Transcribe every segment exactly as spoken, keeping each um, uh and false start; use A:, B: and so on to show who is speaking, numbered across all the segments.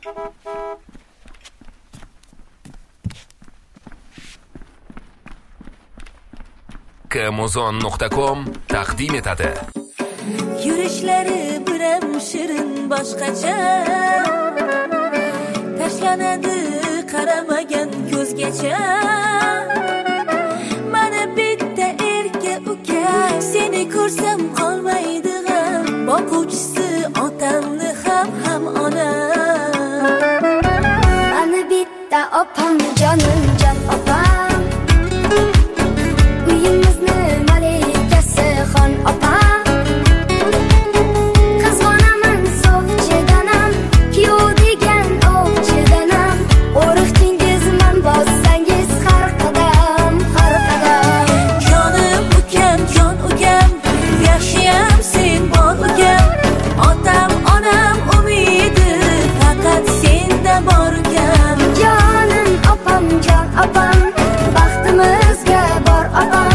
A: Amazon nuqta com taqdim etadi.
B: Yurishlari biram shirin boshqacha, tashlanadi qaramagan ko'zgacha. Mana bitta erka uka, seni ko'rsam qolmaydi g'am, boquvchisi otamni ham ham onam.
C: Mana bitta opam, jonim jon opam, opam, qizg'onaman so'qchidanam, kuyov degan o'qchidanam, o'riqdingizman bossangiz har qadam, har qadam.
B: Jonim ukam, jon ukam, yaxshiyam sen bor ukam, otam onam umidi faqat senda bor ukam.
C: Jonim opam, jon opam, baxtimizga bor opam.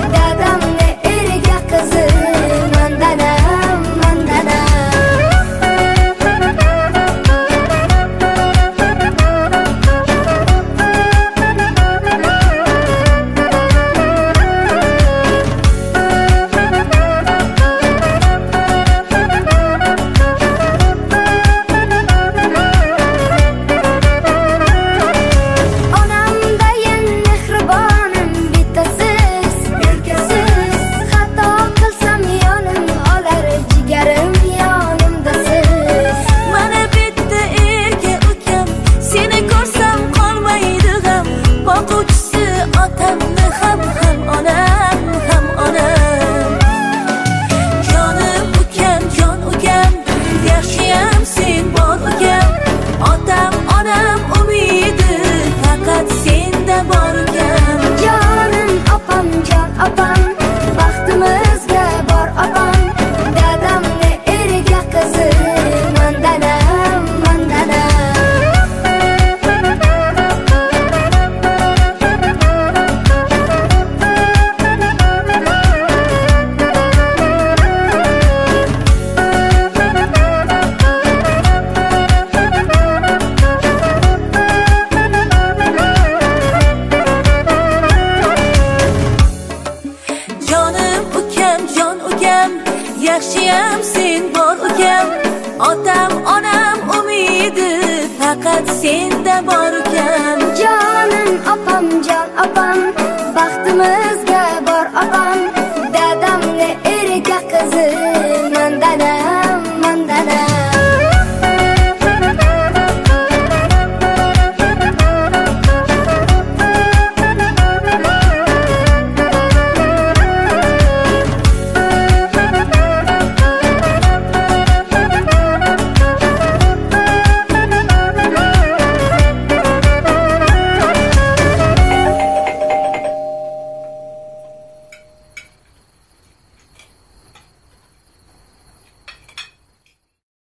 B: Yaxshiyam sen bor ukam, otam onam umidi faqat senda bor.